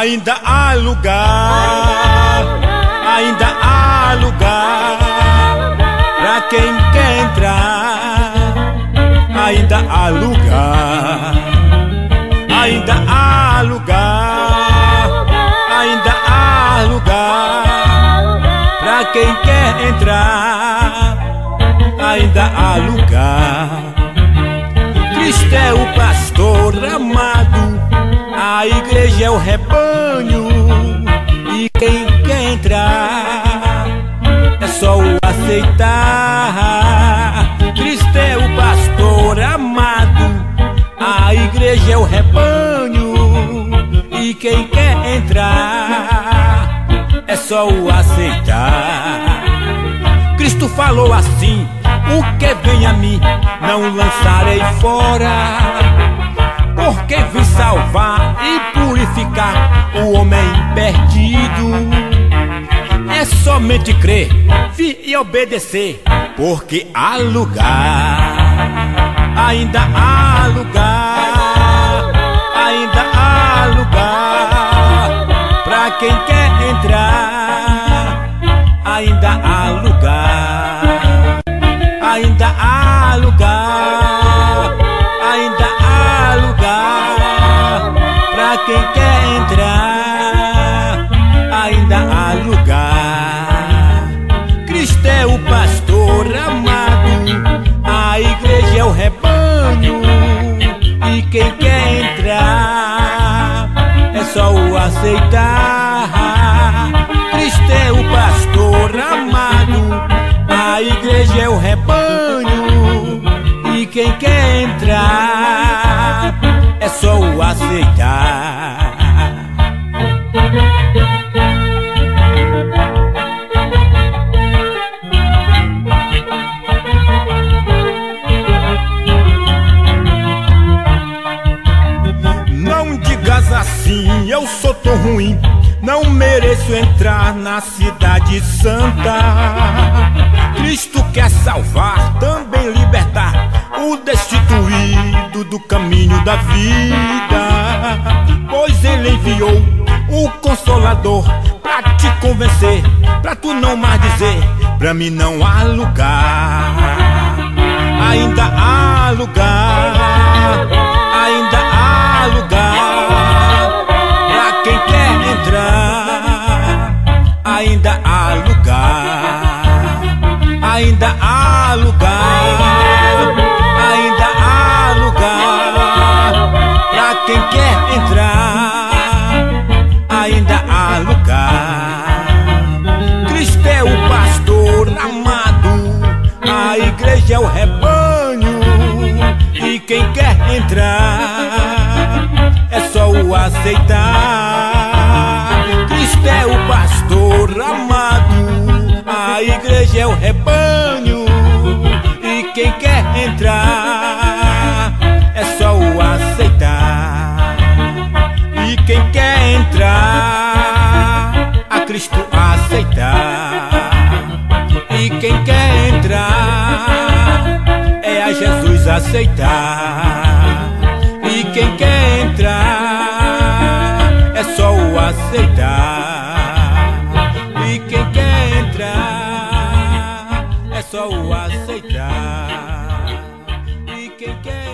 Ainda há lugar, ainda há lugar pra quem quer entrar. Ainda há lugar, ainda há lugar, ainda há lugar pra quem quer entrar. Ainda há lugar. Cristo é o pastor amado, a igreja é o rebanho, e quem quer entrar é só o aceitar. Cristo é o pastor amado, a igreja é o rebanho, e quem quer entrar é só o aceitar. Cristo falou assim: o que vem a mim não lançarei fora, porque vim salvar e purificar o homem perdido. É somente crer, vir e obedecer, porque há lugar. Ainda há lugar, ainda há lugar pra quem quer entrar. Ainda há lugar, ainda há lugar, ainda há lugar pra quem quer entrar. Ainda há lugar. Cristo é o pastor amado, a igreja é o rebanho, e quem quer entrar é só o aceitar. Cristo é o pastor amado, a igreja é o rebanho, e quem quer entrar é só o aceitar. Não digas assim, eu sou tão ruim, não mereço entrar na cidade santa. Cristo quer salvar, também libertar o destituído do caminho da vida. Pois Ele enviou o Consolador pra te convencer, pra tu não mais dizer: pra mim não há lugar. Ainda há lugar, ainda há lugar pra quem quer entrar. Ainda há lugar, ainda há lugar, ainda há lugar pra quem quer entrar. Ainda há lugar. Cristo é o pastor amado, a igreja é o rebanho, e quem quer entrar é só o aceitar. Cristo é o pastor amado, a igreja é o rebanho, e quem quer entrar é só o aceitar. E quem quer entrar, a Cristo aceitar. E quem quer entrar é a Jesus aceitar. E quem quer entrar é só o aceitar. E quem quer entrar é só o aceitar. E quem quer